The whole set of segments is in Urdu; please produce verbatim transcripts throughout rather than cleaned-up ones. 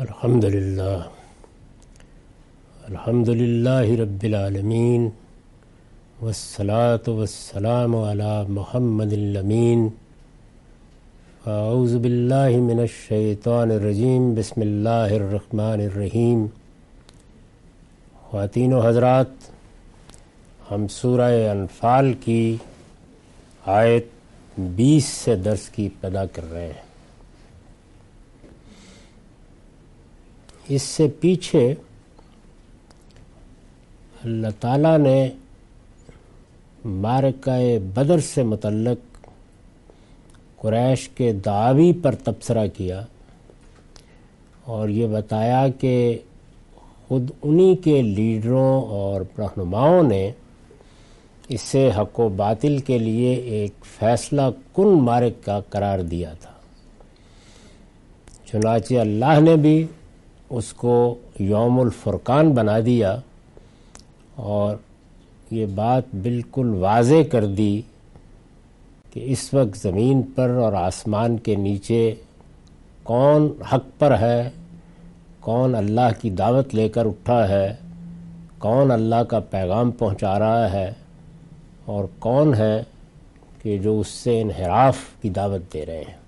الحمد للہ الحمد للہ رب العالمین والصلاة والسلام علی محمد الامین. اعوذ باللہ من الشیطان الرجیم. بسم اللہ الرحمن الرحیم. خواتین و حضرات، ہم سورہ انفال کی آیت بیس سے درس کی ابتدا کر رہے ہیں. اس سے پیچھے اللہ تعالیٰ نے معرکہ بدر سے متعلق قریش کے دعوی پر تبصرہ کیا اور یہ بتایا کہ خود انہی کے لیڈروں اور رہنماؤں نے اسے حق و باطل کے لیے ایک فیصلہ کن معرکہ قرار دیا تھا. چنانچہ اللہ نے بھی اس کو یوم الفرقان بنا دیا اور یہ بات بالکل واضح کر دی کہ اس وقت زمین پر اور آسمان کے نیچے کون حق پر ہے، کون اللہ کی دعوت لے کر اٹھا ہے، کون اللہ کا پیغام پہنچا رہا ہے اور کون ہے کہ جو اس سے انحراف کی دعوت دے رہے ہیں.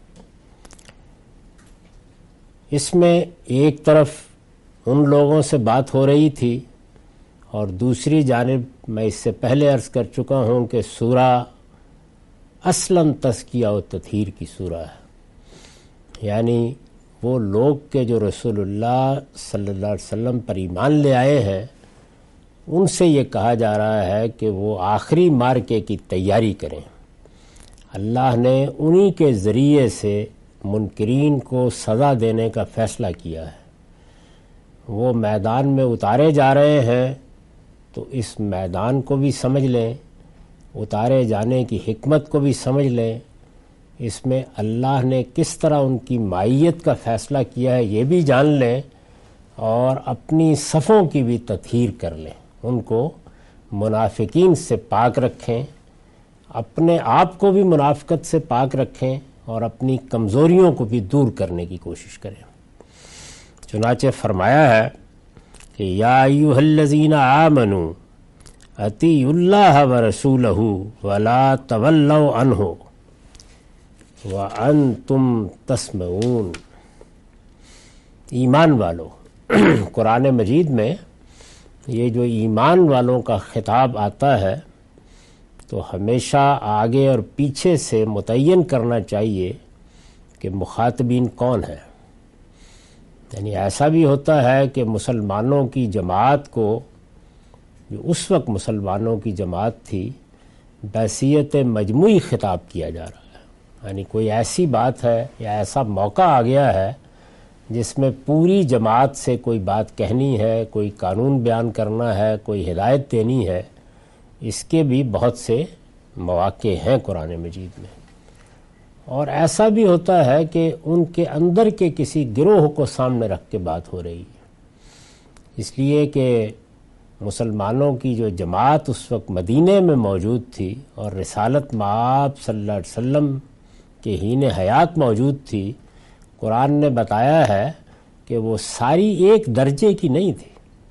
اس میں ایک طرف ان لوگوں سے بات ہو رہی تھی اور دوسری جانب میں اس سے پہلے عرض کر چکا ہوں کہ سورہ اصلاً تزکیہ و تطہیر کی سورہ ہے، یعنی وہ لوگ کہ جو رسول اللہ صلی اللہ علیہ وسلم پر ایمان لے آئے ہیں ان سے یہ کہا جا رہا ہے کہ وہ آخری معرکے کی تیاری کریں. اللہ نے انہی کے ذریعے سے منکرین کو سزا دینے کا فیصلہ کیا ہے. وہ میدان میں اتارے جا رہے ہیں تو اس میدان کو بھی سمجھ لیں، اتارے جانے کی حکمت کو بھی سمجھ لیں. اس میں اللہ نے کس طرح ان کی معیت کا فیصلہ کیا ہے یہ بھی جان لیں اور اپنی صفوں کی بھی تطہیر کر لیں. ان کو منافقین سے پاک رکھیں، اپنے آپ کو بھی منافقت سے پاک رکھیں اور اپنی کمزوریوں کو بھی دور کرنے کی کوشش کریں. چنانچہ فرمایا ہے کہ یا ایھا الذین آمنوا اطیعوا اللہ ورسولہ ولا تولوا عنہ وانتم تسمعون. ایمان والو، قرآن مجید میں یہ جو ایمان والوں کا خطاب آتا ہے تو ہمیشہ آگے اور پیچھے سے متعین کرنا چاہیے کہ مخاطبین کون ہیں. یعنی ایسا بھی ہوتا ہے کہ مسلمانوں کی جماعت کو، جو اس وقت مسلمانوں کی جماعت تھی، بحیثیت مجموعی خطاب کیا جا رہا ہے. یعنی کوئی ایسی بات ہے یا ایسا موقع آ گیا ہے جس میں پوری جماعت سے کوئی بات کہنی ہے، کوئی قانون بیان کرنا ہے، کوئی ہدایت دینی ہے. اس کے بھی بہت سے مواقع ہیں قرآن مجید میں. اور ایسا بھی ہوتا ہے کہ ان کے اندر کے کسی گروہ کو سامنے رکھ کے بات ہو رہی ہے، اس لیے کہ مسلمانوں کی جو جماعت اس وقت مدینہ میں موجود تھی اور رسالت مآب صلی اللہ علیہ وسلم کے حین حیات موجود تھی، قرآن نے بتایا ہے کہ وہ ساری ایک درجے کی نہیں تھی.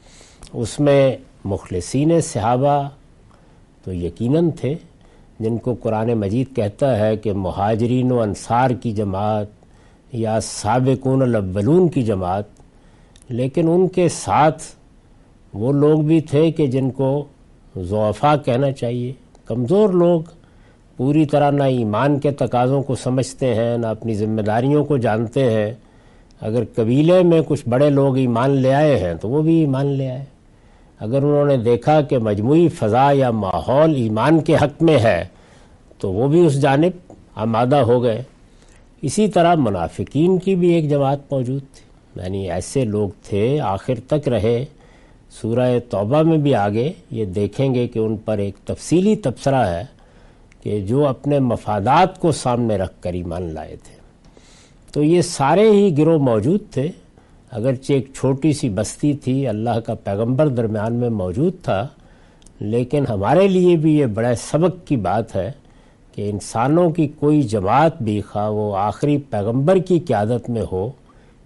اس میں مخلصین صحابہ تو یقیناً تھے جن کو قرآن مجید کہتا ہے کہ مہاجرین و انصار کی جماعت یا سابقون الاولون کی جماعت، لیکن ان کے ساتھ وہ لوگ بھی تھے کہ جن کو ضعفاء کہنا چاہیے، کمزور لوگ، پوری طرح نہ ایمان کے تقاضوں کو سمجھتے ہیں، نہ اپنی ذمہ داریوں کو جانتے ہیں. اگر قبیلے میں کچھ بڑے لوگ ایمان لے آئے ہیں تو وہ بھی ایمان لے آئے. اگر انہوں نے دیکھا کہ مجموعی فضا یا ماحول ایمان کے حق میں ہے تو وہ بھی اس جانب آمادہ ہو گئے. اسی طرح منافقین کی بھی ایک جماعت موجود تھی، یعنی ایسے لوگ تھے، آخر تک رہے. سورہ توبہ میں بھی آگے یہ دیکھیں گے کہ ان پر ایک تفصیلی تبصرہ ہے کہ جو اپنے مفادات کو سامنے رکھ کر ایمان لائے تھے. تو یہ سارے ہی گروہ موجود تھے، اگرچہ ایک چھوٹی سی بستی تھی، اللہ کا پیغمبر درمیان میں موجود تھا، لیکن ہمارے لیے بھی یہ بڑے سبق کی بات ہے کہ انسانوں کی کوئی جماعت بھی خواہ وہ آخری پیغمبر کی قیادت میں ہو،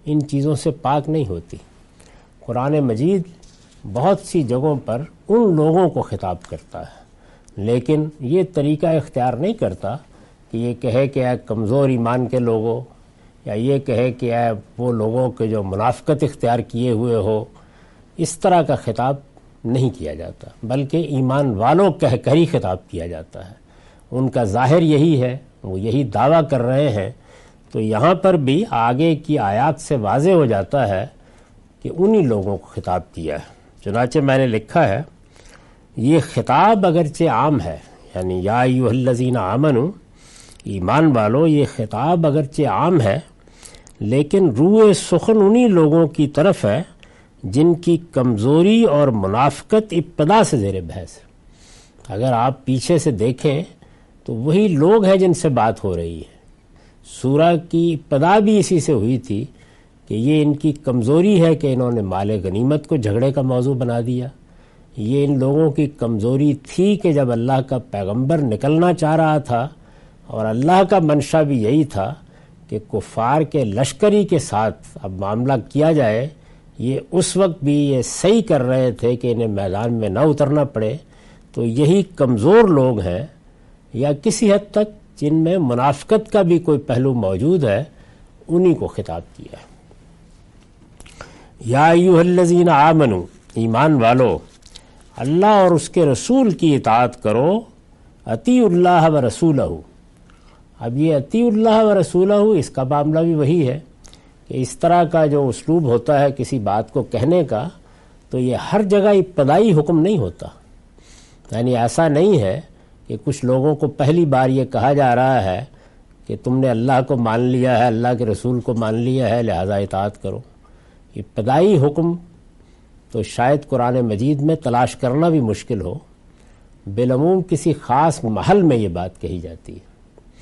ان چیزوں سے پاک نہیں ہوتی۔ قرآن مجید بہت سی جگہوں پر ان لوگوں کو خطاب کرتا ہے، لیکن یہ طریقہ اختیار نہیں کرتا کہ یہ کہے کہ اے کمزور ایمان کے لوگوں، یا یہ کہے کہ اے وہ لوگوں کے جو منافقت اختیار کیے ہوئے ہو۔ اس طرح کا خطاب نہیں کیا جاتا، بلکہ ایمان والوں کہہ کر ہی خطاب کیا جاتا ہے۔ ان کا ظاہر یہی ہے، وہ یہی دعویٰ کر رہے ہیں۔ تو یہاں پر بھی آگے کی آیات سے واضح ہو جاتا ہے کہ انہی لوگوں کو خطاب کیا ہے۔ چنانچہ میں نے لکھا ہے، یہ خطاب اگرچہ عام ہے، یعنی یا ایھا الذین آمنوا، ایمان والو، یہ خطاب اگرچہ عام ہے، لیکن روح سخن انہی لوگوں کی طرف ہے جن کی کمزوری اور منافقت ابتدا سے زیر بحث ہے۔ اگر آپ پیچھے سے دیکھیں تو وہی لوگ ہیں جن سے بات ہو رہی ہے۔ سورہ کی ابتدا بھی اسی سے ہوئی تھی کہ یہ ان کی کمزوری ہے کہ انہوں نے مال غنیمت کو جھگڑے کا موضوع بنا دیا۔ یہ ان لوگوں کی کمزوری تھی کہ جب اللہ کا پیغمبر نکلنا چاہ رہا تھا، اور اللہ کا منشا بھی یہی تھا کہ کفار کے لشکری کے ساتھ اب معاملہ کیا جائے، یہ اس وقت بھی یہ صحیح کر رہے تھے کہ انہیں میدان میں نہ اترنا پڑے۔ تو یہی کمزور لوگ ہیں، یا کسی حد تک جن میں منافقت کا بھی کوئی پہلو موجود ہے، انہی کو خطاب کیا ہے۔ یا ایھا الذین آمنوا، ایمان والو، اللہ اور اس کے رسول کی اطاعت کرو، اطیعوا اللہ و رسولہ۔ اب یہ اطیعوا اللہ و رسولہ، اس کا معاملہ بھی وہی ہے کہ اس طرح کا جو اسلوب ہوتا ہے کسی بات کو کہنے کا، تو یہ ہر جگہ ابتدائی حکم نہیں ہوتا۔ یعنی ایسا نہیں ہے کہ کچھ لوگوں کو پہلی بار یہ کہا جا رہا ہے کہ تم نے اللہ کو مان لیا ہے، اللہ کے رسول کو مان لیا ہے، لہذا اطاعت کرو۔ ابتدائی حکم تو شاید قرآن مجید میں تلاش کرنا بھی مشکل ہو، بالعموم کسی خاص محل میں یہ بات کہی جاتی ہے۔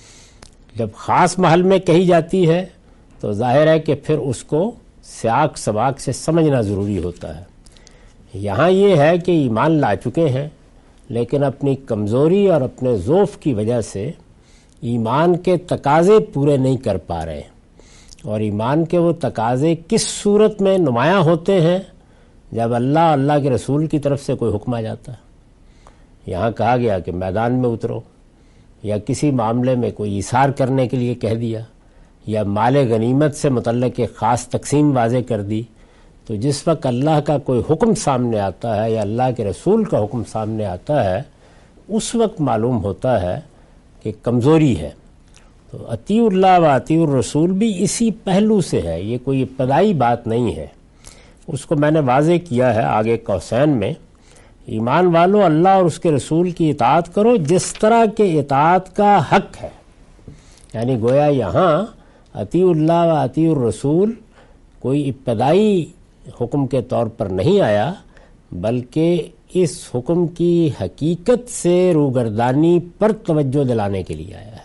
جب خاص محل میں کہی جاتی ہے تو ظاہر ہے کہ پھر اس کو سیاق سباق سے سمجھنا ضروری ہوتا ہے۔ یہاں یہ ہے کہ ایمان لا چکے ہیں، لیکن اپنی کمزوری اور اپنے ضعف کی وجہ سے ایمان کے تقاضے پورے نہیں کر پا رہے، اور ایمان کے وہ تقاضے کس صورت میں نمایاں ہوتے ہیں؟ جب اللہ اللہ کے رسول کی طرف سے کوئی حکم آ جاتا ہے۔ یہاں کہا گیا کہ میدان میں اترو، یا کسی معاملے میں کوئی ایثار کرنے کے لیے کہہ دیا، یا مال غنیمت سے متعلق ایک خاص تقسیم واضح کر دی، تو جس وقت اللہ کا کوئی حکم سامنے آتا ہے یا اللہ کے رسول کا حکم سامنے آتا ہے، اس وقت معلوم ہوتا ہے کہ کمزوری ہے۔ تو اطیعوا اللہ و اطیعوا الرسول بھی اسی پہلو سے ہے، یہ کوئی ابتدائی بات نہیں ہے۔ اس کو میں نے واضح کیا ہے آگے قوسین میں، ایمان والو، اللہ اور اس کے رسول کی اطاعت کرو جس طرح کے اطاعت کا حق ہے۔ یعنی گویا یہاں اطیعوا اللہ و اطیعوا الرسول کوئی ابتدائی حکم کے طور پر نہیں آیا، بلکہ اس حکم کی حقیقت سے روگردانی پر توجہ دلانے کے لیے آیا ہے۔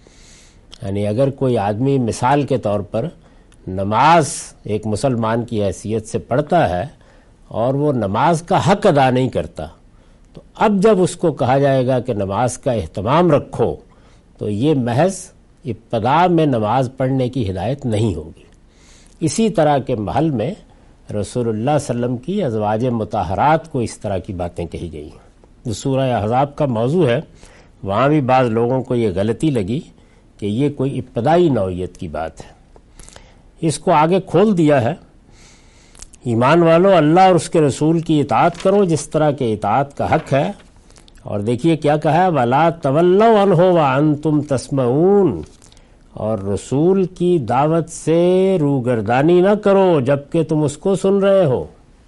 یعنی اگر کوئی آدمی مثال کے طور پر نماز ایک مسلمان کی حیثیت سے پڑھتا ہے اور وہ نماز کا حق ادا نہیں کرتا، تو اب جب اس کو کہا جائے گا کہ نماز کا اہتمام رکھو، تو یہ محض ابتدا میں نماز پڑھنے کی ہدایت نہیں ہوگی۔ اسی طرح کے محل میں رسول اللہ صلی اللہ علیہ وسلم کی ازواج مطہرات کو اس طرح کی باتیں کہی گئی ہیں۔ جو سورہ احزاب کا موضوع ہے، وہاں بھی بعض لوگوں کو یہ غلطی لگی کہ یہ کوئی ابتدائی نوعیت کی بات ہے۔ اس کو آگے کھول دیا ہے، ایمان والو، اللہ اور اس کے رسول کی اطاعت کرو جس طرح کے اطاعت کا حق ہے۔ اور دیکھیے کیا کہا ہے، وَلَا تَوَلَّوْا عَنْهُ وَأَنْتُمْ تَسْمَعُونَ، اور رسول کی دعوت سے روگردانی نہ کرو جبکہ تم اس کو سن رہے ہو۔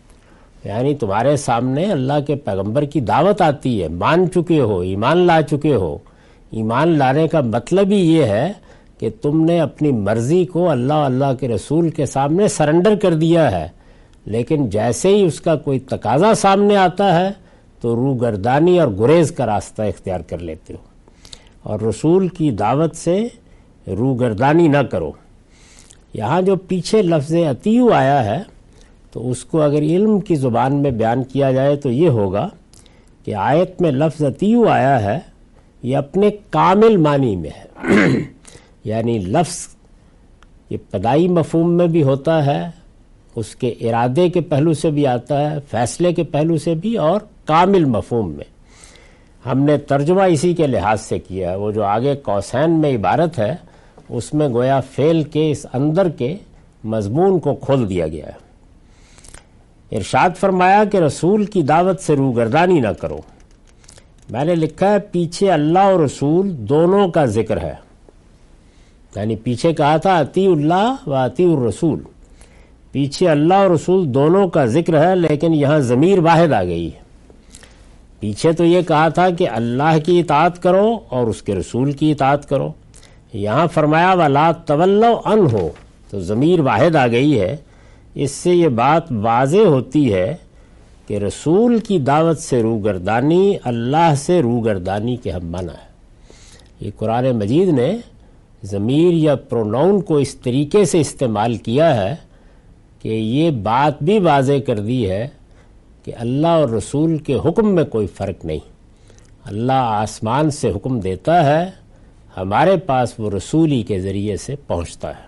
یعنی تمہارے سامنے اللہ کے پیغمبر کی دعوت آتی ہے، مان چکے ہو، ایمان لا چکے ہو۔ ایمان لانے کا مطلب ہی یہ ہے کہ تم نے اپنی مرضی کو اللہ اللہ کے رسول کے سامنے سرنڈر کر دیا ہے، لیکن جیسے ہی اس کا کوئی تقاضا سامنے آتا ہے تو روگردانی اور گریز کا راستہ اختیار کر لیتے ہو، اور رسول کی دعوت سے روگردانی نہ کرو۔ یہاں جو پیچھے لفظ اطیعوا آیا ہے، تو اس کو اگر علم کی زبان میں بیان کیا جائے تو یہ ہوگا کہ آیت میں لفظ اطیعوا آیا ہے، یہ اپنے کامل معنی میں ہے۔ یعنی لفظ یہ ابتدائی مفہوم میں بھی ہوتا ہے، اس کے ارادے کے پہلو سے بھی آتا ہے، فیصلے کے پہلو سے بھی، اور کامل مفہوم میں۔ ہم نے ترجمہ اسی کے لحاظ سے کیا ہے۔ وہ جو آگے قوسین میں عبارت ہے اس میں گویا فعل کے اس اندر کے مضمون کو کھول دیا گیا ہے۔ ارشاد فرمایا کہ رسول کی دعوت سے روگردانی نہ کرو۔ میں نے لکھا ہے پیچھے اللہ اور رسول دونوں کا ذکر ہے، یعنی پیچھے کہا تھا اطیع اللہ و اطیع الرسول، پیچھے اللہ اور رسول دونوں کا ذکر ہے، لیکن یہاں ضمیر واحد آ گئی ہے۔ پیچھے تو یہ کہا تھا کہ اللہ کی اطاعت کرو اور اس کے رسول کی اطاعت کرو، یہاں فرمایا وَلَا تَوَلَّوْا عَنْهُ، تو ضمیر واحد آ گئی ہے۔ اس سے یہ بات واضح ہوتی ہے کہ رسول کی دعوت سے روگردانی اللہ سے روگردانی کے ہم معنی ہے۔ یہ قرآن مجید نے ضمیر یا پروناؤن کو اس طریقے سے استعمال کیا ہے کہ یہ بات بھی واضح کر دی ہے کہ اللہ اور رسول کے حکم میں کوئی فرق نہیں۔ اللہ آسمان سے حکم دیتا ہے، ہمارے پاس وہ رسولی کے ذریعے سے پہنچتا ہے۔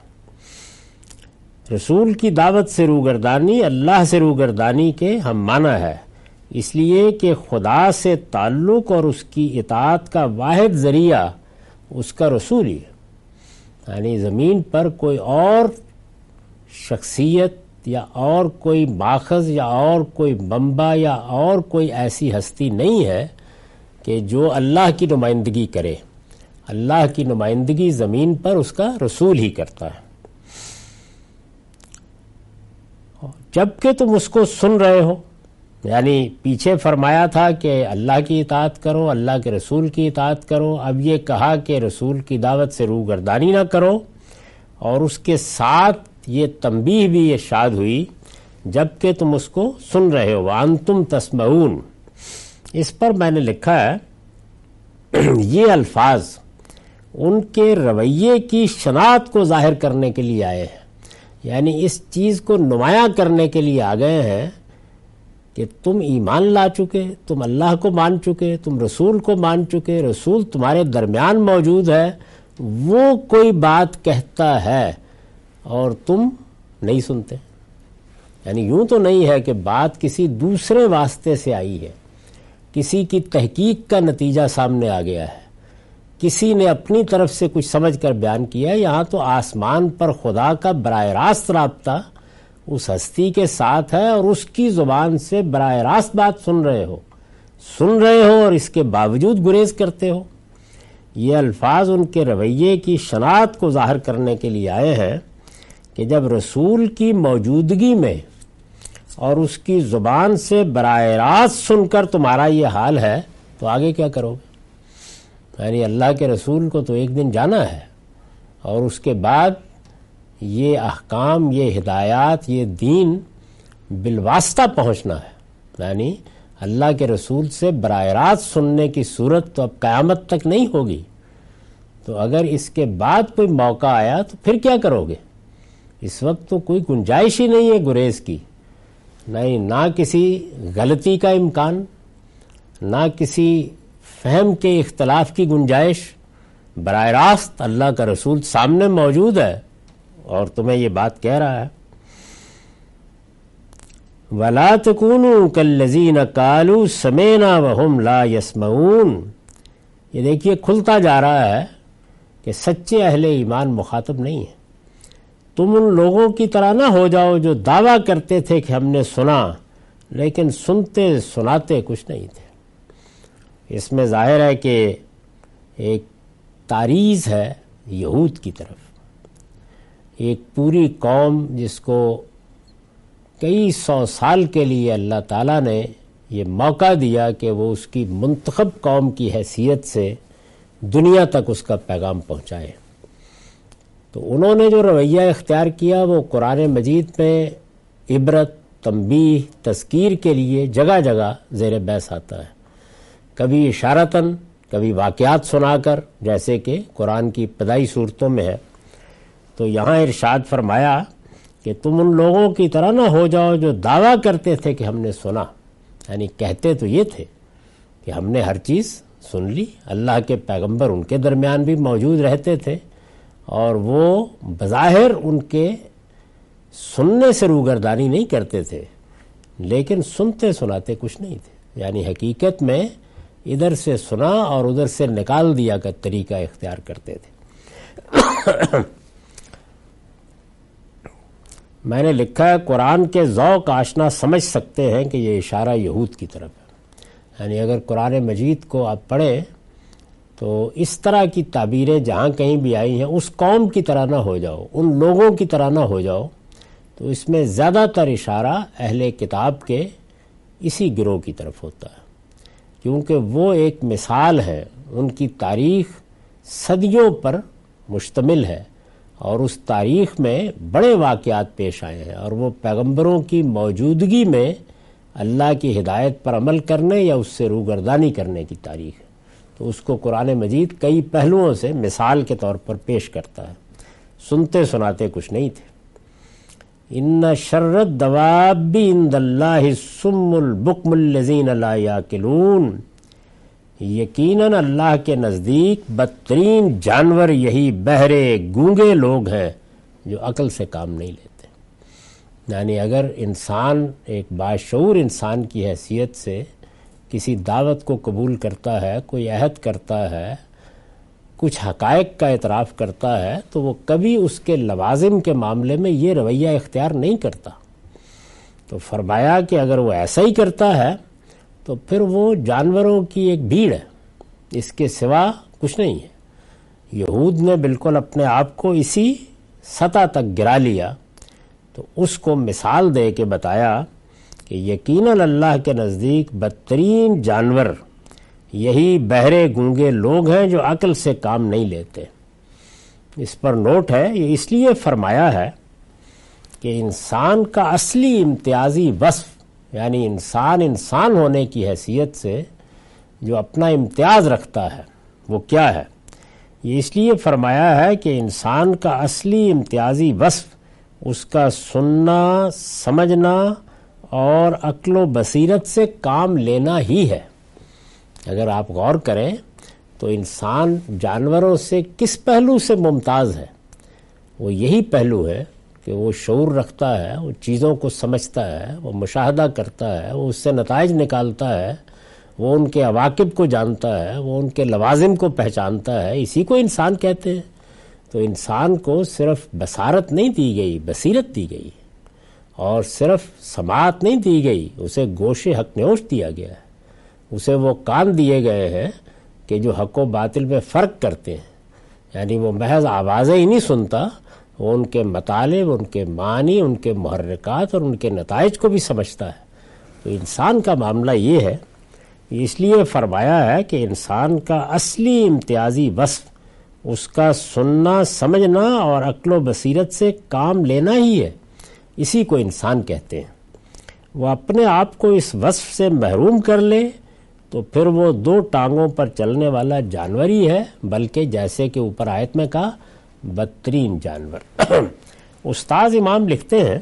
رسول کی دعوت سے روگردانی اللہ سے روگردانی کے ہم معنی ہے، اس لیے کہ خدا سے تعلق اور اس کی اطاعت کا واحد ذریعہ اس کا رسول ہی ہے۔ یعنی زمین پر کوئی اور شخصیت یا اور کوئی ماخذ یا اور کوئی منبع یا اور کوئی ایسی ہستی نہیں ہے کہ جو اللہ کی نمائندگی کرے۔ اللہ کی نمائندگی زمین پر اس کا رسول ہی کرتا ہے۔ جبکہ تم اس کو سن رہے ہو، یعنی پیچھے فرمایا تھا کہ اللہ کی اطاعت کرو، اللہ کے رسول کی اطاعت کرو، اب یہ کہا کہ رسول کی دعوت سے روگردانی نہ کرو، اور اس کے ساتھ یہ تنبیہ بھی ارشاد ہوئی جبکہ تم اس کو سن رہے ہو وَأَنْتُمْ تَسْمَعُونَ۔ اس پر میں نے لکھا ہے یہ الفاظ ان کے رویے کی شناخت کو ظاہر کرنے کے لیے آئے ہیں، یعنی اس چیز کو نمایاں کرنے کے لیے آ گئے ہیں کہ تم ایمان لا چکے، تم اللہ کو مان چکے، تم رسول کو مان چکے، رسول تمہارے درمیان موجود ہے، وہ کوئی بات کہتا ہے اور تم نہیں سنتے۔ یعنی یوں تو نہیں ہے کہ بات کسی دوسرے واسطے سے آئی ہے، کسی کی تحقیق کا نتیجہ سامنے آ گیا ہے، کسی نے اپنی طرف سے کچھ سمجھ کر بیان کیا ہے۔ یہاں تو آسمان پر خدا کا براہ راست رابطہ اس ہستی کے ساتھ ہے اور اس کی زبان سے براہ راست بات سن رہے ہو سن رہے ہو اور اس کے باوجود گریز کرتے ہو۔ یہ الفاظ ان کے رویے کی شناخت کو ظاہر کرنے کے لیے آئے ہیں کہ جب رسول کی موجودگی میں اور اس کی زبان سے براہ راست سن کر تمہارا یہ حال ہے تو آگے کیا کرو گے؟ یعنی اللہ کے رسول کو تو ایک دن جانا ہے اور اس کے بعد یہ احکام، یہ ہدایات، یہ دین بالواسطہ پہنچنا ہے۔ یعنی اللہ کے رسول سے براہ راست سننے کی صورت تو اب قیامت تک نہیں ہوگی، تو اگر اس کے بعد کوئی موقع آیا تو پھر کیا کرو گے؟ اس وقت تو کوئی گنجائش ہی نہیں ہے گریز کی، نہیں نہ کسی غلطی کا امکان، نہ کسی فہم کے اختلاف کی گنجائش۔ براہ راست اللہ کا رسول سامنے موجود ہے اور تمہیں یہ بات کہہ رہا ہے۔ وَلَا تَكُونُوا كَالَّذِينَ قَالُوا سَمِعْنَا وَهُمْ لَا يَسْمَعُونَ۔ یہ دیکھیے کھلتا جا رہا ہے کہ سچے اہل ایمان مخاطب نہیں ہیں۔ تم ان لوگوں کی طرح نہ ہو جاؤ جو دعویٰ کرتے تھے کہ ہم نے سنا لیکن سنتے سناتے کچھ نہیں تھے۔ اس میں ظاہر ہے کہ ایک تعریض ہے یہود کی طرف، ایک پوری قوم جس کو کئی سو سال کے لیے اللہ تعالیٰ نے یہ موقع دیا کہ وہ اس کی منتخب قوم کی حیثیت سے دنیا تک اس کا پیغام پہنچائے، تو انہوں نے جو رویہ اختیار کیا وہ قرآن مجید میں عبرت، تنبیہ، تذکیر کے لیے جگہ جگہ زیر بحث آتا ہے، کبھی اشارتاً، کبھی واقعات سنا کر، جیسے کہ قرآن کی ابتدائی صورتوں میں ہے۔ تو یہاں ارشاد فرمایا کہ تم ان لوگوں کی طرح نہ ہو جاؤ جو دعویٰ کرتے تھے کہ ہم نے سنا، یعنی کہتے تو یہ تھے کہ ہم نے ہر چیز سن لی، اللہ کے پیغمبر ان کے درمیان بھی موجود رہتے تھے اور وہ بظاہر ان کے سننے سے روگردانی نہیں کرتے تھے، لیکن سنتے سناتے کچھ نہیں تھے، یعنی حقیقت میں ادھر سے سنا اور ادھر سے نکال دیا کا طریقہ اختیار کرتے تھے۔ میں نے لکھا ہے قرآن کے ذوق آشنا سمجھ سکتے ہیں کہ یہ اشارہ یہود کی طرف ہے، یعنی اگر قرآن مجید کو آپ پڑھیں تو اس طرح کی تعبیریں جہاں کہیں بھی آئی ہیں اس قوم کی طرح نہ ہو جاؤ، ان لوگوں کی طرح نہ ہو جاؤ، تو اس میں زیادہ تر اشارہ اہل کتاب کے اسی گروہ کی طرف ہوتا ہے، کیونکہ وہ ایک مثال ہے، ان کی تاریخ صدیوں پر مشتمل ہے اور اس تاریخ میں بڑے واقعات پیش آئے ہیں، اور وہ پیغمبروں کی موجودگی میں اللہ کی ہدایت پر عمل کرنے یا اس سے روگردانی کرنے کی تاریخ ہے، تو اس کو قرآن مجید کئی پہلوؤں سے مثال کے طور پر پیش کرتا ہے، سنتے سناتے کچھ نہیں تھے۔ ان شر الدواب عند اللہ الصم البکم الذین لا یعقلون، یقیناً اللہ کے نزدیک بدترین جانور یہی بہرے گونگے لوگ ہیں جو عقل سے کام نہیں لیتے۔ یعنی اگر انسان ایک باشعور انسان کی حیثیت سے کسی دعوت کو قبول کرتا ہے، کوئی عہد کرتا ہے، کچھ حقائق کا اعتراف کرتا ہے، تو وہ کبھی اس کے لوازم کے معاملے میں یہ رویہ اختیار نہیں کرتا۔ تو فرمایا کہ اگر وہ ایسا ہی کرتا ہے تو پھر وہ جانوروں کی ایک بھیڑ ہے، اس کے سوا کچھ نہیں ہے۔ یہود نے بالکل اپنے آپ کو اسی سطح تک گرا لیا، تو اس کو مثال دے کے بتایا کہ یقیناً اللہ کے نزدیک بدترین جانور یہی بہرے گونگے لوگ ہیں جو عقل سے کام نہیں لیتے۔ اس پر نوٹ ہے، یہ اس لیے فرمایا ہے کہ انسان کا اصلی امتیازی وصف، یعنی انسان انسان ہونے کی حیثیت سے جو اپنا امتیاز رکھتا ہے وہ کیا ہے، یہ اس لیے فرمایا ہے کہ انسان کا اصلی امتیازی وصف اس کا سننا، سمجھنا اور عقل و بصیرت سے کام لینا ہی ہے۔ اگر آپ غور کریں تو انسان جانوروں سے کس پہلو سے ممتاز ہے؟ وہ یہی پہلو ہے کہ وہ شعور رکھتا ہے، وہ چیزوں کو سمجھتا ہے، وہ مشاہدہ کرتا ہے، وہ اس سے نتائج نکالتا ہے، وہ ان کے عواقب کو جانتا ہے، وہ ان کے لوازم کو پہچانتا ہے، اسی کو انسان کہتے ہیں۔ تو انسان کو صرف بصارت نہیں دی گئی، بصیرت دی گئی، اور صرف سماعت نہیں دی گئی، اسے گوش حق نوش دیا گیا ہے، اسے وہ کان دیے گئے ہیں کہ جو حق و باطل میں فرق کرتے ہیں، یعنی وہ محض آوازیں ہی نہیں سنتا، وہ ان کے مطالب، ان کے معنی، ان کے محرکات اور ان کے نتائج کو بھی سمجھتا ہے۔ تو انسان کا معاملہ یہ ہے، اس لیے فرمایا ہے کہ انسان کا اصلی امتیازی وصف اس کا سننا، سمجھنا اور عقل و بصیرت سے کام لینا ہی ہے، اسی کو انسان کہتے ہیں۔ وہ اپنے آپ کو اس وصف سے محروم کر لے تو پھر وہ دو ٹانگوں پر چلنے والا جانور ہی ہے، بلکہ جیسے کہ اوپر آیت میں کہا بدترین جانور۔ استاذ امام لکھتے ہیں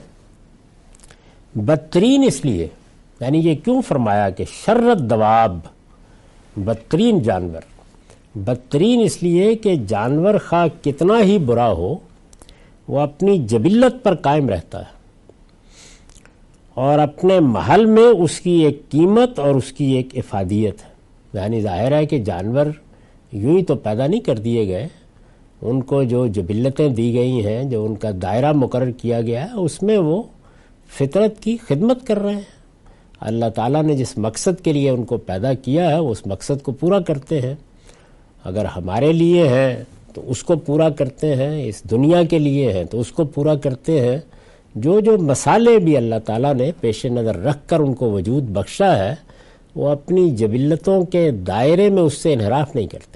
بدترین اس لیے، یعنی یہ کیوں فرمایا کہ شر الدواب، بدترین جانور، بدترین اس لیے کہ جانور خواہ کتنا ہی برا ہو وہ اپنی جبلت پر قائم رہتا ہے، اور اپنے محل میں اس کی ایک قیمت اور اس کی ایک افادیت ہے۔ یعنی ظاہر ہے کہ جانور یوں ہی تو پیدا نہیں کر دیے گئے، ان کو جو جبلتیں دی گئی ہیں، جو ان کا دائرہ مقرر کیا گیا ہے، اس میں وہ فطرت کی خدمت کر رہے ہیں۔ اللہ تعالیٰ نے جس مقصد کے لیے ان کو پیدا کیا ہے اس مقصد کو پورا کرتے ہیں۔ اگر ہمارے لیے ہے تو اس کو پورا کرتے ہیں، اس دنیا کے لیے ہیں تو اس کو پورا کرتے ہیں۔ جو جو مسالے بھی اللہ تعالیٰ نے پیش نظر رکھ کر ان کو وجود بخشا ہے، وہ اپنی جبلتوں کے دائرے میں اس سے انحراف نہیں کرتے۔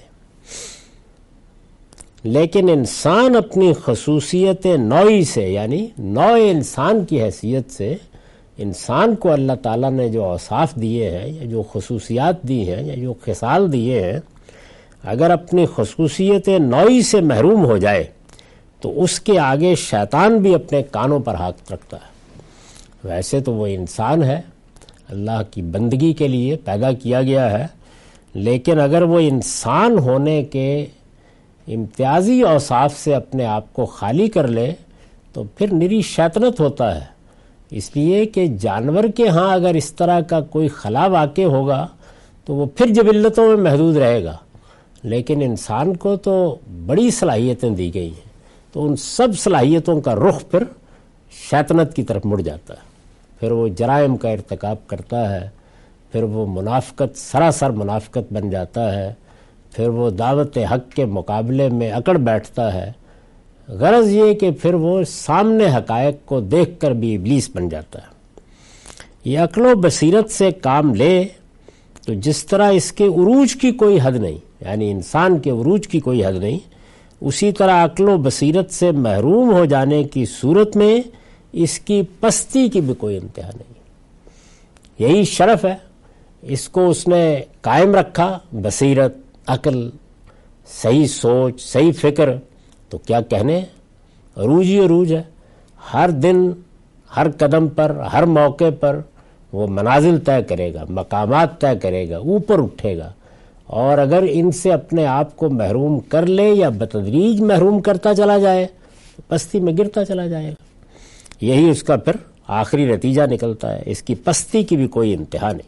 لیکن انسان اپنی خصوصیت نوعی سے، یعنی نوع انسان کی حیثیت سے، انسان کو اللہ تعالیٰ نے جو اوصاف دیے ہیں یا جو خصوصیات دی ہیں یا جو خصال دیے ہیں، اگر اپنی خصوصیت نوعی سے محروم ہو جائے تو اس کے آگے شیطان بھی اپنے کانوں پر ہاتھ رکھتا ہے۔ ویسے تو وہ انسان ہے، اللہ کی بندگی کے لیے پیدا کیا گیا ہے، لیکن اگر وہ انسان ہونے کے امتیازی اوصاف سے اپنے آپ کو خالی کر لے تو پھر نری شیطنت ہوتا ہے، اس لیے کہ جانور کے ہاں اگر اس طرح کا کوئی خلا واقع ہوگا تو وہ پھر جبلتوں میں محدود رہے گا، لیکن انسان کو تو بڑی صلاحیتیں دی گئی ہیں، تو ان سب صلاحیتوں کا رخ پھر شیطنت کی طرف مڑ جاتا ہے، پھر وہ جرائم کا ارتکاب کرتا ہے، پھر وہ منافقت سراسر منافقت بن جاتا ہے، پھر وہ دعوت حق کے مقابلے میں اکڑ بیٹھتا ہے۔ غرض یہ کہ پھر وہ سامنے حقائق کو دیکھ کر بھی ابلیس بن جاتا ہے۔ یہ عقل و بصیرت سے کام لے تو جس طرح اس کے عروج کی کوئی حد نہیں، یعنی انسان کے عروج کی کوئی حد نہیں، اسی طرح عقل و بصیرت سے محروم ہو جانے کی صورت میں اس کی پستی کی بھی کوئی انتہا نہیں۔ یہی شرف ہے، اس کو اس نے قائم رکھا، بصیرت، عقل، صحیح سوچ، صحیح فکر، تو کیا کہنے، عروج ہی عروج ہے۔ ہر دن، ہر قدم پر، ہر موقع پر وہ منازل طے کرے گا، مقامات طے کرے گا، اوپر اٹھے گا، اور اگر ان سے اپنے آپ کو محروم کر لے یا بتدریج محروم کرتا چلا جائے تو پستی میں گرتا چلا جائے گا۔ یہی اس کا پھر آخری نتیجہ نکلتا ہے، اس کی پستی کی بھی کوئی انتہا نہیں۔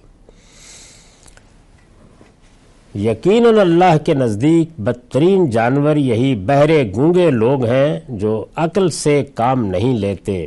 یقیناً اللہ کے نزدیک بدترین جانور یہی بہرے گونگے لوگ ہیں جو عقل سے کام نہیں لیتے۔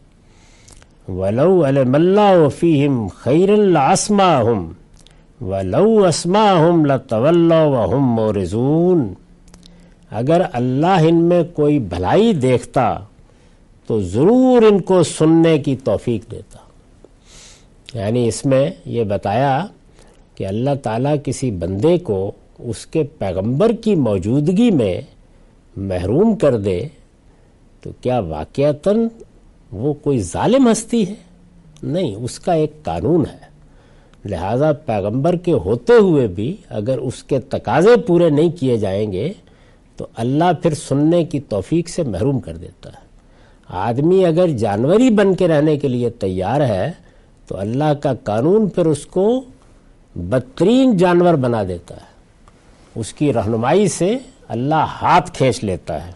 وَلَوْ عَلِمَ اللَّهُ فِيهِمْ خَيْرًا لَأَسْمَعَهُمْ وَلَوْ أَسْمَعَهُمْ لَتَوَلَّوْا وَهُمْ مُعْرِضُونَ۔ اگر اللہ ان میں کوئی بھلائی دیکھتا تو ضرور ان کو سننے کی توفیق دیتا۔ یعنی اس میں یہ بتایا کہ اللہ تعالیٰ کسی بندے کو اس کے پیغمبر کی موجودگی میں محروم کر دے تو کیا واقعتاً وہ کوئی ظالم ہستی ہے؟ نہیں، اس کا ایک قانون ہے، لہذا پیغمبر کے ہوتے ہوئے بھی اگر اس کے تقاضے پورے نہیں کیے جائیں گے تو اللہ پھر سننے کی توفیق سے محروم کر دیتا ہے۔ آدمی اگر جانوری بن کے رہنے کے لیے تیار ہے تو اللہ کا قانون پھر اس کو بدترین جانور بنا دیتا ہے، اس کی رہنمائی سے اللہ ہاتھ کھینچ لیتا ہے۔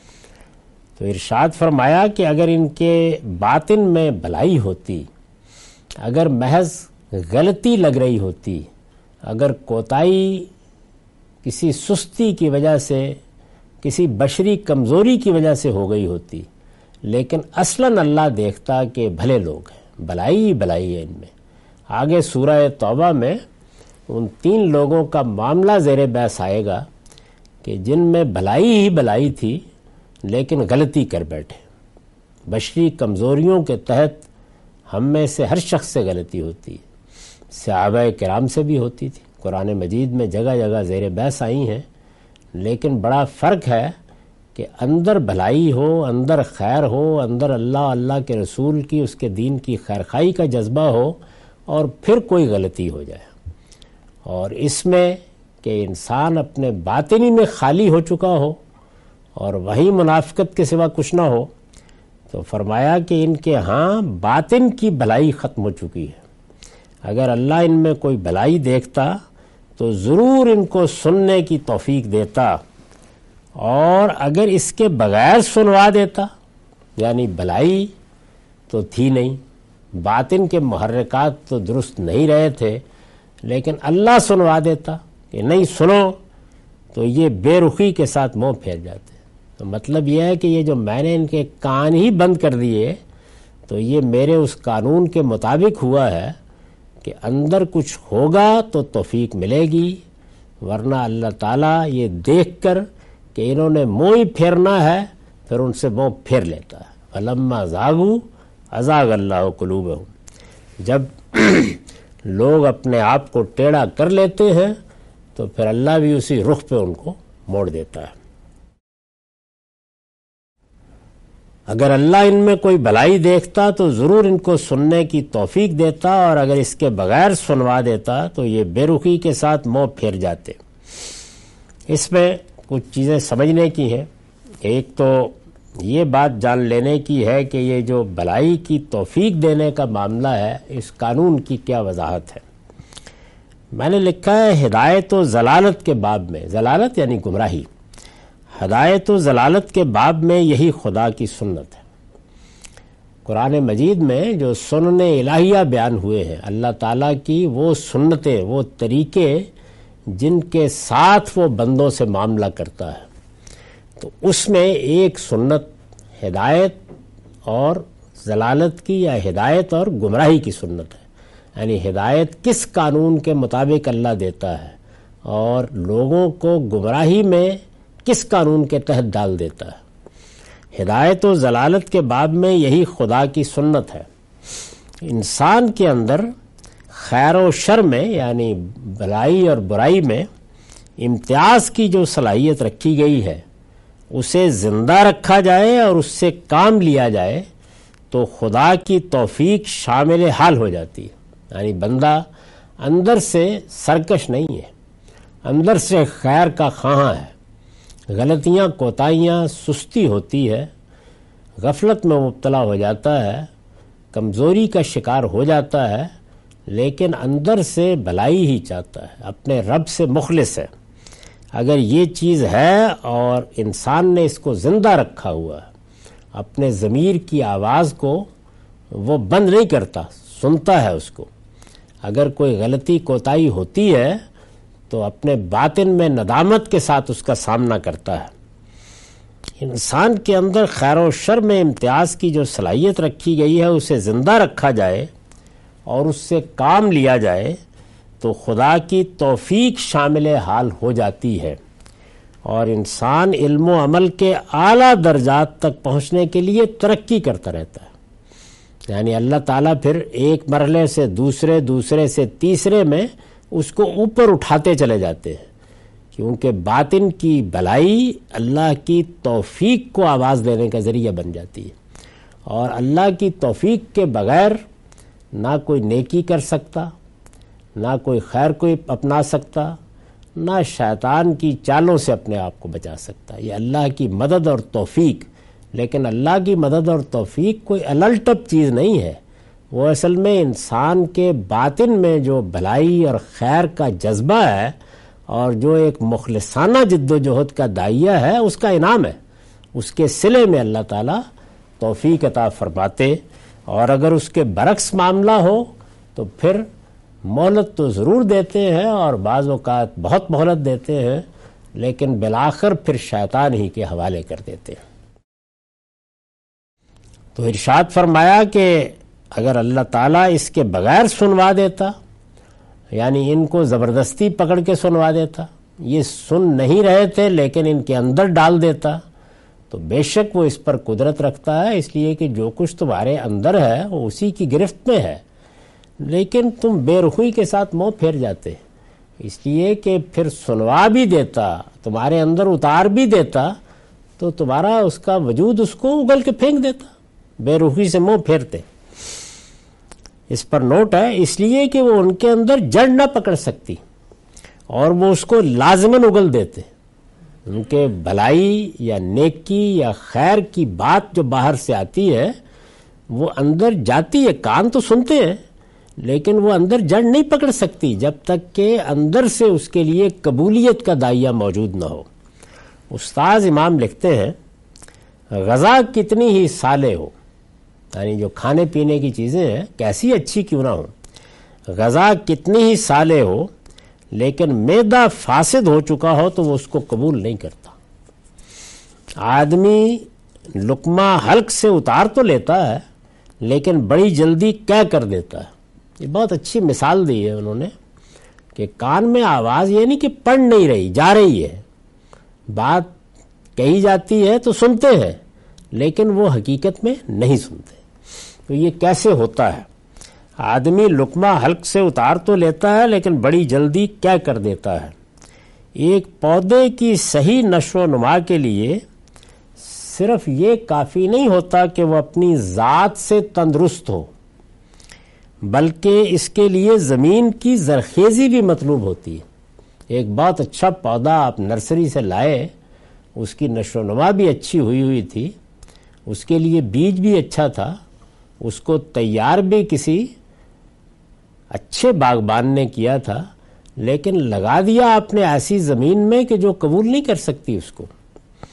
تو ارشاد فرمایا کہ اگر ان کے باطن میں بھلائی ہوتی، اگر محض غلطی لگ رہی ہوتی، اگر کوتاہی کسی سستی کی وجہ سے، کسی بشری کمزوری کی وجہ سے ہو گئی ہوتی، لیکن اصلاً اللہ دیکھتا کہ بھلے لوگ ہیں، بھلائی ہی بھلائی ہے ان میں۔ آگے سورہ توبہ میں ان تین لوگوں کا معاملہ زیر بحث آئے گا کہ جن میں بھلائی ہی بھلائی تھی لیکن غلطی کر بیٹھے۔ بشری کمزوریوں کے تحت ہم میں سے ہر شخص سے غلطی ہوتی ہے، صحابہ کرام سے بھی ہوتی تھی، قرآن مجید میں جگہ جگہ زیر بحث آئی ہیں، لیکن بڑا فرق ہے کہ اندر بھلائی ہو، اندر خیر ہو، اندر اللہ اللہ کے رسول کی، اس کے دین کی خیرخواہی کا جذبہ ہو، اور پھر کوئی غلطی ہو جائے، اور اس میں کہ انسان اپنے باطنی میں خالی ہو چکا ہو اور وہیں منافقت کے سوا کچھ نہ ہو، تو فرمایا کہ ان کے ہاں باطن کی بھلائی ختم ہو چکی ہے۔ اگر اللہ ان میں کوئی بھلائی دیکھتا تو ضرور ان کو سننے کی توفیق دیتا، اور اگر اس کے بغیر سنوا دیتا، یعنی بھلائی تو تھی نہیں، باطن کے محرکات تو درست نہیں رہے تھے، لیکن اللہ سنوا دیتا کہ نہیں سنو، تو یہ بے رخی کے ساتھ منہ پھیر جاتے۔ تو مطلب یہ ہے کہ یہ جو میں نے ان کے کان ہی بند کر دیے، تو یہ میرے اس قانون کے مطابق ہوا ہے کہ اندر کچھ ہوگا تو توفیق ملے گی، ورنہ اللہ تعالیٰ یہ دیکھ کر کہ انہوں نے منہ ہی پھیرنا ہے، پھر ان سے منہ پھیر لیتا ہے۔ فَلَمَّا زَاغُوا أَزَاغَ اللَّهُ قُلُوبَهُمْ۔ جب لوگ اپنے آپ کو ٹیڑھا کر لیتے ہیں تو پھر اللہ بھی اسی رخ پہ ان کو موڑ دیتا ہے۔ اگر اللہ ان میں کوئی بھلائی دیکھتا تو ضرور ان کو سننے کی توفیق دیتا، اور اگر اس کے بغیر سنوا دیتا تو یہ بے رخی کے ساتھ منہ پھیر جاتے۔ اس میں کچھ چیزیں سمجھنے کی ہیں۔ ایک تو یہ بات جان لینے کی ہے کہ یہ جو بھلائی کی توفیق دینے کا معاملہ ہے، اس قانون کی کیا وضاحت ہے۔ میں نے لکھا ہے ہدایت و ضلالت کے باب میں، ضلالت یعنی گمراہی، ہدایت و ضلالت کے باب میں یہی خدا کی سنت ہے۔ قرآن مجید میں جو سنن الہیہ بیان ہوئے ہیں، اللہ تعالیٰ کی وہ سنتیں، وہ طریقے جن کے ساتھ وہ بندوں سے معاملہ کرتا ہے، تو اس میں ایک سنت ہدایت اور ضلالت کی یا ہدایت اور گمراہی کی سنت ہے۔ یعنی ہدایت کس قانون کے مطابق اللہ دیتا ہے اور لوگوں کو گمراہی میں کس قانون کے تحت ڈال دیتا ہے۔ ہدایت و ضلالت کے باب میں یہی خدا کی سنت ہے۔ انسان کے اندر خیر و شر میں یعنی بھلائی اور برائی میں امتیاز کی جو صلاحیت رکھی گئی ہے، اسے زندہ رکھا جائے اور اس سے کام لیا جائے تو خدا کی توفیق شامل حال ہو جاتی ہے۔ یعنی بندہ اندر سے سرکش نہیں ہے، اندر سے خیر کا خواہاں ہے، غلطیاں کوتاہیاں سستی ہوتی ہے، غفلت میں مبتلا ہو جاتا ہے، کمزوری کا شکار ہو جاتا ہے، لیکن اندر سے بھلائی ہی چاہتا ہے، اپنے رب سے مخلص ہے۔ اگر یہ چیز ہے اور انسان نے اس کو زندہ رکھا ہوا ہے، اپنے ضمیر کی آواز کو وہ بند نہیں کرتا، سنتا ہے اس کو۔ اگر کوئی غلطی کوتاہی ہوتی ہے تو اپنے باطن میں ندامت کے ساتھ اس کا سامنا کرتا ہے۔ انسان کے اندر خیر و شر میں امتیاز کی جو صلاحیت رکھی گئی ہے، اسے زندہ رکھا جائے اور اس سے کام لیا جائے تو خدا کی توفیق شامل حال ہو جاتی ہے، اور انسان علم و عمل کے اعلیٰ درجات تک پہنچنے کے لیے ترقی کرتا رہتا ہے۔ یعنی اللہ تعالیٰ پھر ایک مرحلے سے دوسرے، دوسرے سے تیسرے میں اس کو اوپر اٹھاتے چلے جاتے ہیں، کیونکہ باطن کی بھلائی اللہ کی توفیق کو آواز دینے کا ذریعہ بن جاتی ہے، اور اللہ کی توفیق کے بغیر نہ کوئی نیکی کر سکتا، نہ کوئی خیر کوئی اپنا سکتا، نہ شیطان کی چالوں سے اپنے آپ کو بچا سکتا۔ یہ اللہ کی مدد اور توفیق، لیکن اللہ کی مدد اور توفیق کوئی الٹپ چیز نہیں ہے، وہ اصل میں انسان کے باطن میں جو بھلائی اور خیر کا جذبہ ہے اور جو ایک مخلصانہ جد و جہد کا داعیہ ہے، اس کا انعام ہے۔ اس کے صلے میں اللہ تعالیٰ توفیق عطا فرماتے، اور اگر اس کے برعکس معاملہ ہو تو پھر مہلت تو ضرور دیتے ہیں، اور بعض اوقات بہت مہلت دیتے ہیں، لیکن بالآخر پھر شیطان ہی کے حوالے کر دیتے ہیں۔ تو ارشاد فرمایا کہ اگر اللہ تعالیٰ اس کے بغیر سنوا دیتا، یعنی ان کو زبردستی پکڑ کے سنوا دیتا، یہ سن نہیں رہے تھے لیکن ان کے اندر ڈال دیتا، تو بے شک وہ اس پر قدرت رکھتا ہے، اس لیے کہ جو کچھ تمہارے اندر ہے وہ اسی کی گرفت میں ہے، لیکن تم بے رخی کے ساتھ منہ پھیر جاتے، اس لیے کہ پھر سنوا بھی دیتا، تمہارے اندر اتار بھی دیتا، تو تمہارا اس کا وجود اس کو اگل کے پھینک دیتا، بے رخی سے منہ پھیرتے۔ اس پر نوٹ ہے، اس لیے کہ وہ ان کے اندر جڑ نہ پکڑ سکتی اور وہ اس کو لازماً اگل دیتے۔ ان کے بھلائی یا نیکی یا خیر کی بات جو باہر سے آتی ہے وہ اندر جاتی ہے، کان تو سنتے ہیں لیکن وہ اندر جڑ نہیں پکڑ سکتی جب تک کہ اندر سے اس کے لیے قبولیت کا داعیہ موجود نہ ہو۔ استاذ امام لکھتے ہیں، غذا کتنی ہی صالح ہو، یعنی جو کھانے پینے کی چیزیں ہیں کیسی اچھی کیوں نہ ہو، غذا کتنی ہی صالح ہو لیکن معدہ فاسد ہو چکا ہو تو وہ اس کو قبول نہیں کرتا۔ آدمی لقمہ حلق سے اتار تو لیتا ہے لیکن بڑی جلدی کہہ کر دیتا ہے۔ یہ بہت اچھی مثال دی ہے انہوں نے کہ کان میں آواز یہ نہیں کہ پڑ نہیں رہی، جا رہی ہے، بات کہی جاتی ہے تو سنتے ہیں لیکن وہ حقیقت میں نہیں سنتے۔ تو یہ کیسے ہوتا ہے؟ آدمی لقمہ حلق سے اتار تو لیتا ہے لیکن بڑی جلدی کہہ کر دیتا ہے۔ ایک پودے کی صحیح نشو و نما کے لیے صرف یہ کافی نہیں ہوتا کہ وہ اپنی ذات سے تندرست ہو، بلکہ اس کے لیے زمین کی زرخیزی بھی مطلوب ہوتی ہے۔ ایک بہت اچھا پودا آپ نرسری سے لائے، اس کی نشو و نما بھی اچھی ہوئی ہوئی تھی، اس کے لیے بیج بھی اچھا تھا، اس کو تیار بھی کسی اچھے باغبان نے کیا تھا، لیکن لگا دیا آپ نے ایسی زمین میں کہ جو قبول نہیں کر سکتی اس کو۔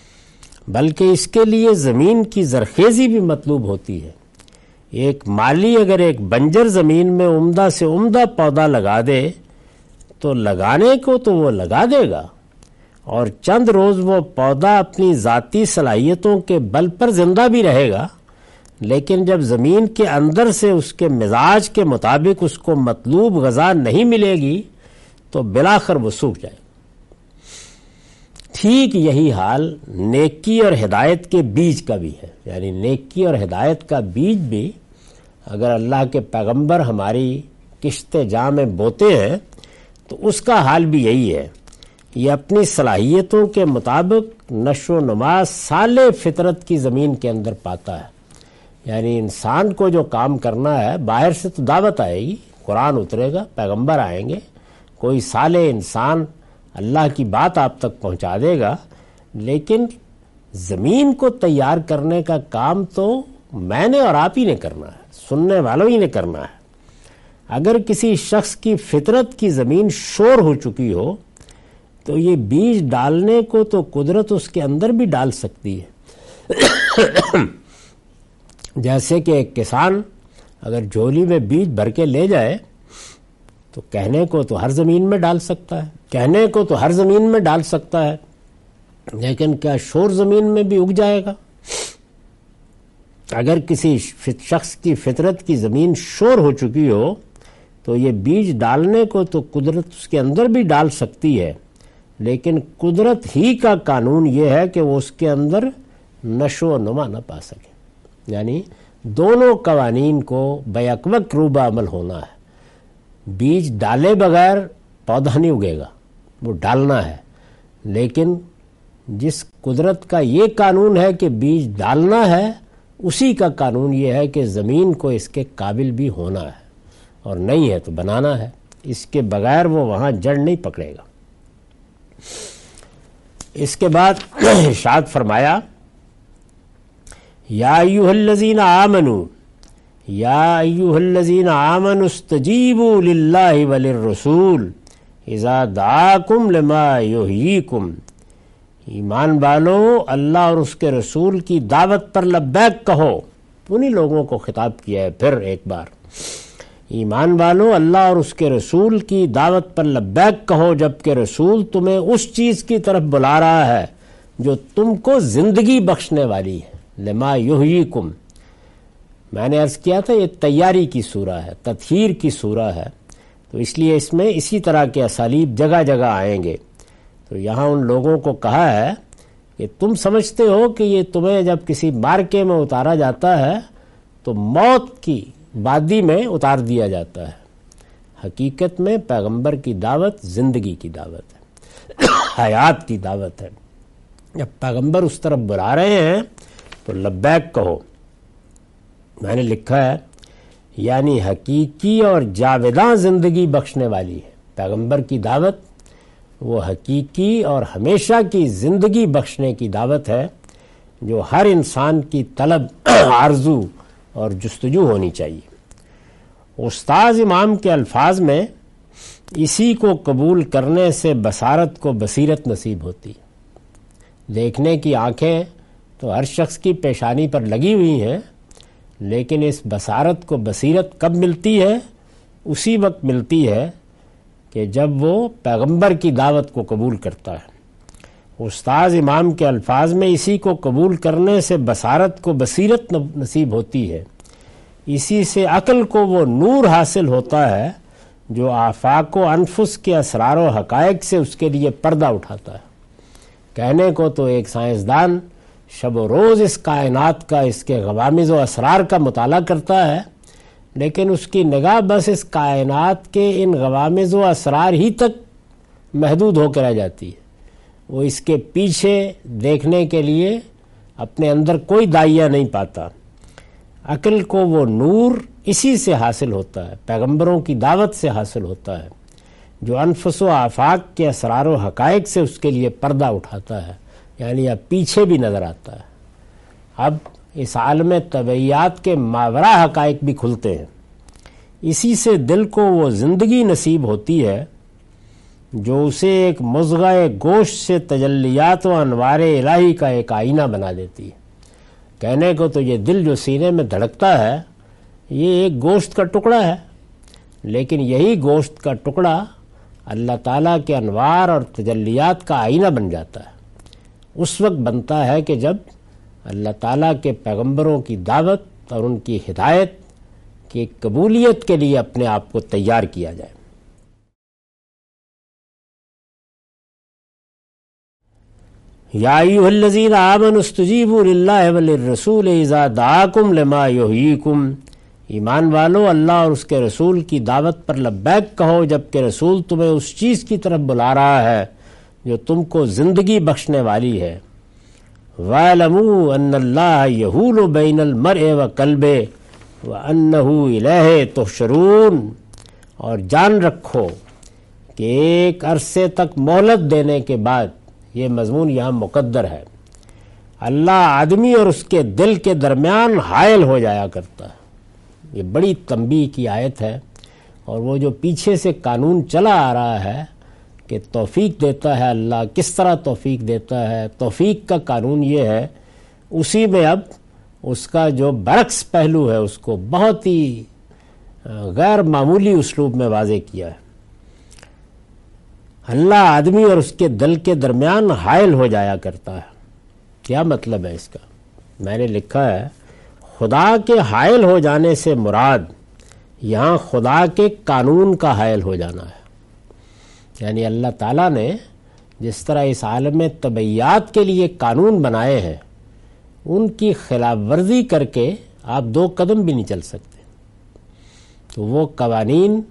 بلکہ اس کے لیے زمین کی زرخیزی بھی مطلوب ہوتی ہے۔ ایک مالی اگر ایک بنجر زمین میں عمدہ سے عمدہ پودا لگا دے تو لگانے کو تو وہ لگا دے گا، اور چند روز وہ پودا اپنی ذاتی صلاحیتوں کے بل پر زندہ بھی رہے گا، لیکن جب زمین کے اندر سے اس کے مزاج کے مطابق اس کو مطلوب غذا نہیں ملے گی تو بالآخر وہ سوکھ جائے۔ ٹھیک یہی حال نیکی اور ہدایت کے بیج کا بھی ہے، یعنی نیکی اور ہدایت کا بیج بھی اگر اللہ کے پیغمبر ہماری کشت جاں میں بوتے ہیں تو اس کا حال بھی یہی ہے۔ یہ اپنی صلاحیتوں کے مطابق نشو و نما سالے فطرت کی زمین کے اندر پاتا ہے۔ یعنی انسان کو جو کام کرنا ہے، باہر سے تو دعوت آئے گی، قرآن اترے گا، پیغمبر آئیں گے، کوئی صالح انسان اللہ کی بات آپ تک پہنچا دے گا، لیکن زمین کو تیار کرنے کا کام تو میں نے اور آپ ہی نے کرنا ہے، سننے والوں ہی نے کرنا ہے۔ اگر کسی شخص کی فطرت کی زمین شور ہو چکی ہو تو یہ بیج ڈالنے کو تو قدرت اس کے اندر بھی ڈال سکتی ہے۔ جیسے کہ ایک کسان اگر جھولی میں بیج بھر کے لے جائے تو کہنے کو تو ہر زمین میں ڈال سکتا ہے کہنے کو تو ہر زمین میں ڈال سکتا ہے لیکن کیا شور زمین میں بھی اگ جائے گا؟ اگر کسی شخص کی فطرت کی زمین شور ہو چکی ہو تو یہ بیج ڈالنے کو تو قدرت اس کے اندر بھی ڈال سکتی ہے، لیکن قدرت ہی کا قانون یہ ہے کہ وہ اس کے اندر نشو و نما نہ پا سکے۔ یعنی دونوں قوانین کو بیک وقت روبہ عمل ہونا ہے۔ بیج ڈالے بغیر پودا نہیں اگے گا، وہ ڈالنا ہے، لیکن جس قدرت کا یہ قانون ہے کہ بیج ڈالنا ہے، اسی کا قانون یہ ہے کہ زمین کو اس کے قابل بھی ہونا ہے، اور نہیں ہے تو بنانا ہے، اس کے بغیر وہ وہاں جڑ نہیں پکڑے گا۔ اس کے بعد ارشاد فرمایا، یا ایھا الذین آمنوا یا ایھا الذین آمنوا استجیبوا للہ وللرسول اذا دعاکم لما یحییکم، ایمان والو اللہ اور اس کے رسول کی دعوت پر لبیک کہو۔ انہی لوگوں کو خطاب کیا ہے پھر ایک بار، ایمان والو اللہ اور اس کے رسول کی دعوت پر لبیک کہو جبکہ رسول تمہیں اس چیز کی طرف بلا رہا ہے جو تم کو زندگی بخشنے والی ہے۔ لما یحییکم، میں نے عرض کیا تھا یہ تیاری کی سورہ ہے، تطہیر کی سورہ ہے، تو اس لیے اس میں اسی طرح کے اسالیب جگہ جگہ آئیں گے۔ تو یہاں ان لوگوں کو کہا ہے کہ تم سمجھتے ہو کہ یہ تمہیں جب کسی مارکے میں اتارا جاتا ہے تو موت کی وادی میں اتار دیا جاتا ہے، حقیقت میں پیغمبر کی دعوت زندگی کی دعوت ہے، حیات کی دعوت ہے۔ جب پیغمبر اس طرف بلا رہے ہیں تو لبیک کہو۔ میں نے لکھا ہے یعنی حقیقی اور جاوداں زندگی بخشنے والی ہے۔ پیغمبر کی دعوت وہ حقیقی اور ہمیشہ کی زندگی بخشنے کی دعوت ہے جو ہر انسان کی طلب، آرزو اور جستجو ہونی چاہیے۔ استاذ امام کے الفاظ میں اسی کو قبول کرنے سے بصارت کو بصیرت نصیب ہوتی۔ دیکھنے کی آنکھیں تو ہر شخص کی پیشانی پر لگی ہوئی ہیں، لیکن اس بصارت کو بصیرت کب ملتی ہے؟ اسی وقت ملتی ہے کہ جب وہ پیغمبر کی دعوت کو قبول کرتا ہے۔ استاذ امام کے الفاظ میں اسی کو قبول کرنے سے بصارت کو بصیرت نصیب ہوتی ہے، اسی سے عقل کو وہ نور حاصل ہوتا ہے جو آفاق و انفس کے اسرار و حقائق سے اس کے لیے پردہ اٹھاتا ہے۔ کہنے کو تو ایک سائنسدان شب و روز اس کائنات کا، اس کے غوامض و اسرار کا مطالعہ کرتا ہے، لیکن اس کی نگاہ بس اس کائنات کے ان غوامض و اسرار ہی تک محدود ہو کے رہ جاتی ہے۔ وہ اس کے پیچھے دیکھنے کے لیے اپنے اندر کوئی داعیہ نہیں پاتا۔ عقل کو وہ نور اسی سے حاصل ہوتا ہے، پیغمبروں کی دعوت سے حاصل ہوتا ہے، جو انفس و آفاق کے اسرار و حقائق سے اس کے لیے پردہ اٹھاتا ہے، یعنی اب پیچھے بھی نظر آتا ہے۔ اب اس عالم طبعیات کے ماورا حقائق بھی کھلتے ہیں، اسی سے دل کو وہ زندگی نصیب ہوتی ہے جو اسے ایک مضغہ گوشت سے تجلیات و انوار الہی کا ایک آئینہ بنا دیتی ہے۔ کہنے کو تو یہ دل جو سینے میں دھڑکتا ہے یہ ایک گوشت کا ٹکڑا ہے، لیکن یہی گوشت کا ٹکڑا اللہ تعالیٰ کے انوار اور تجلیات کا آئینہ بن جاتا ہے۔ اس وقت بنتا ہے کہ جب اللہ تعالیٰ کے پیغمبروں کی دعوت اور ان کی ہدایت کی قبولیت کے لیے اپنے آپ کو تیار کیا جائے۔ یا ایھا الذین آمنوا استجیبوا للہ وللرسول اذا دعاکم لما یحییکم، ایمان والو اللہ اور اس کے رسول کی دعوت پر لبیک کہو جبکہ رسول تمہیں اس چیز کی طرف بلا رہا ہے جو تم کو زندگی بخشنے والی ہے۔ وَاعْلَمُوا أَنَّ اللَّهَ يَحُولُ بَيْنَ الْمَرْءِ وَقَلْبِهِ وَأَنَّهُ إِلَيْهِ تُحْشَرُونَ، اور جان رکھو کہ ایک عرصے تک مہلت دینے کے بعد، یہ مضمون یہاں مقدر ہے، اللہ آدمی اور اس کے دل کے درمیان حائل ہو جایا کرتا ہے۔ یہ بڑی تنبیہ کی آیت ہے، اور وہ جو پیچھے سے قانون چلا آ رہا ہے کہ توفیق دیتا ہے اللہ، کس طرح توفیق دیتا ہے، توفیق کا قانون یہ ہے، اسی میں اب اس کا جو برعکس پہلو ہے اس کو بہت ہی غیر معمولی اسلوب میں واضح کیا ہے۔ اللہ آدمی اور اس کے دل کے درمیان حائل ہو جایا کرتا ہے۔ کیا مطلب ہے اس کا؟ میں نے لکھا ہے خدا کے حائل ہو جانے سے مراد یہاں خدا کے قانون کا حائل ہو جانا ہے، یعنی اللہ تعالیٰ نے جس طرح اس عالم طبعیات کے لیے قانون بنائے ہیں ان کی خلاف ورزی کر کے آپ دو قدم بھی نہیں چل سکتے۔ تو وہ قوانین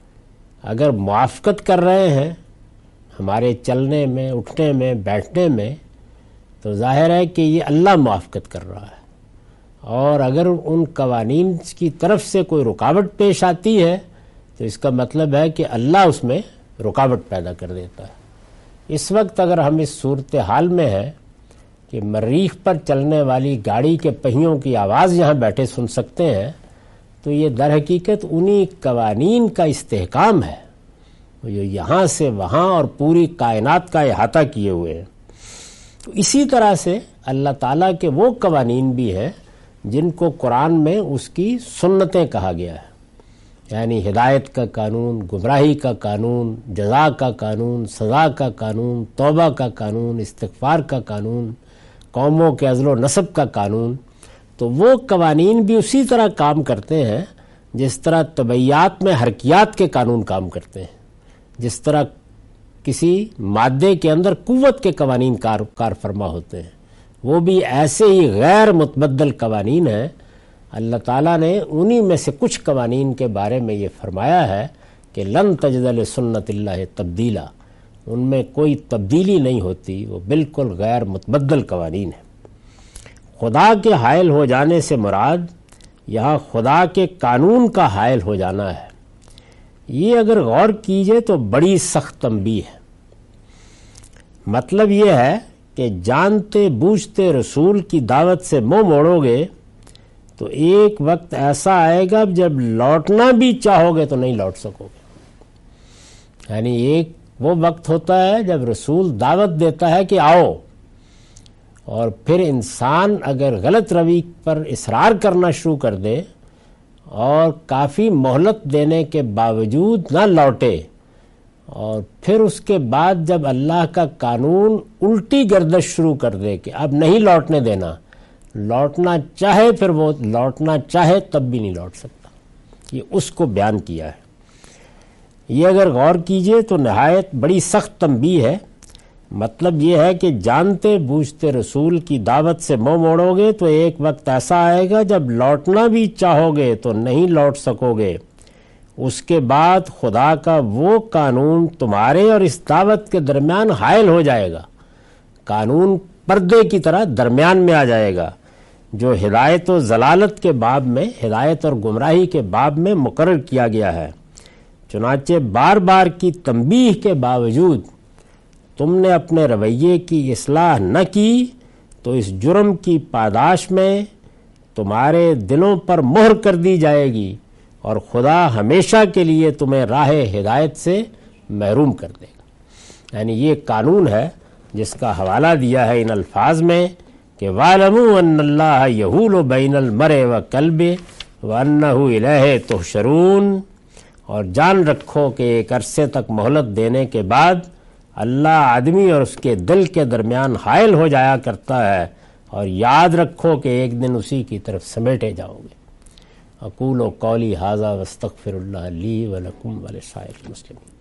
اگر موافقت کر رہے ہیں ہمارے چلنے میں، اٹھنے میں، بیٹھنے میں، تو ظاہر ہے کہ یہ اللہ موافقت کر رہا ہے، اور اگر ان قوانین کی طرف سے کوئی رکاوٹ پیش آتی ہے تو اس کا مطلب ہے کہ اللہ اس میں رکاوٹ پیدا کر دیتا ہے۔ اس وقت اگر ہم اس صورتحال میں ہیں کہ مریخ پر چلنے والی گاڑی کے پہیوں کی آواز یہاں بیٹھے سن سکتے ہیں، تو یہ در حقیقت انہی قوانین کا استحکام ہے جو یہاں سے وہاں اور پوری کائنات کا احاطہ کیے ہوئے ہیں۔ تو اسی طرح سے اللہ تعالیٰ کے وہ قوانین بھی ہیں جن کو قرآن میں اس کی سنتیں کہا گیا ہے، یعنی ہدایت کا قانون، گمراہی کا قانون، جزا کا قانون، سزا کا قانون، توبہ کا قانون، استغفار کا قانون، قوموں کے عزل و نسب کا قانون۔ تو وہ قوانین بھی اسی طرح کام کرتے ہیں جس طرح طبعیات میں حرکیات کے قانون کام کرتے ہیں، جس طرح کسی مادے کے اندر قوت کے قوانین کار کار فرما ہوتے ہیں، وہ بھی ایسے ہی غیر متبدل قوانین ہیں۔ اللہ تعالیٰ نے انہی میں سے کچھ قوانین کے بارے میں یہ فرمایا ہے کہ لن تجد لسنت اللہ تبدیلا، ان میں کوئی تبدیلی نہیں ہوتی، وہ بالکل غیر متبدل قوانین ہیں۔ خدا کے حائل ہو جانے سے مراد یہاں خدا کے قانون کا حائل ہو جانا ہے۔ یہ اگر غور کیجئے تو بڑی سخت تنبیہ ہے۔ مطلب یہ ہے کہ جانتے بوجھتے رسول کی دعوت سے منہ موڑو گے تو ایک وقت ایسا آئے گا جب لوٹنا بھی چاہو گے تو نہیں لوٹ سکو گے۔ یعنی ایک وہ وقت ہوتا ہے جب رسول دعوت دیتا ہے کہ آؤ، اور پھر انسان اگر غلط روی پر اصرار کرنا شروع کر دے اور کافی مہلت دینے کے باوجود نہ لوٹے، اور پھر اس کے بعد جب اللہ کا قانون الٹی گردش شروع کر دے کہ اب نہیں لوٹنے دینا، لوٹنا چاہے پھر وہ لوٹنا چاہے تب بھی نہیں لوٹ سکتا، یہ اس کو بیان کیا ہے۔ یہ اگر غور کیجئے تو نہایت بڑی سخت تنبیہ ہے۔ مطلب یہ ہے کہ جانتے بوجھتے رسول کی دعوت سے منہ موڑو گے تو ایک وقت ایسا آئے گا جب لوٹنا بھی چاہو گے تو نہیں لوٹ سکو گے۔ اس کے بعد خدا کا وہ قانون تمہارے اور اس دعوت کے درمیان حائل ہو جائے گا، قانون پردے کی طرح درمیان میں آ جائے گا، جو ہدایت و ضلالت کے باب میں، ہدایت اور گمراہی کے باب میں مقرر کیا گیا ہے۔ چنانچہ بار بار کی تنبیہ کے باوجود تم نے اپنے رویے کی اصلاح نہ کی تو اس جرم کی پاداش میں تمہارے دلوں پر مہر کر دی جائے گی، اور خدا ہمیشہ کے لیے تمہیں راہ ہدایت سے محروم کر دے گا۔ یعنی یہ قانون ہے جس کا حوالہ دیا ہے ان الفاظ میں کہ وَاعْلَمُوا أَنَّ اللَّهَ يَحُولُ بَيْنَ الْمَرْءِ وَقَلْبِهِ وَأَنَّهُ إِلَيْهِ تُحْشَرُونَ، اور جان رکھو کہ ایک عرصے تک مہلت دینے کے بعد اللہ آدمی اور اس کے دل کے درمیان حائل ہو جایا کرتا ہے، اور یاد رکھو کہ ایک دن اسی کی طرف سمیٹے جاؤ گے۔ اقول قولی ھذا واستغفر اللہ لی ولکم ولسائر المسلمین۔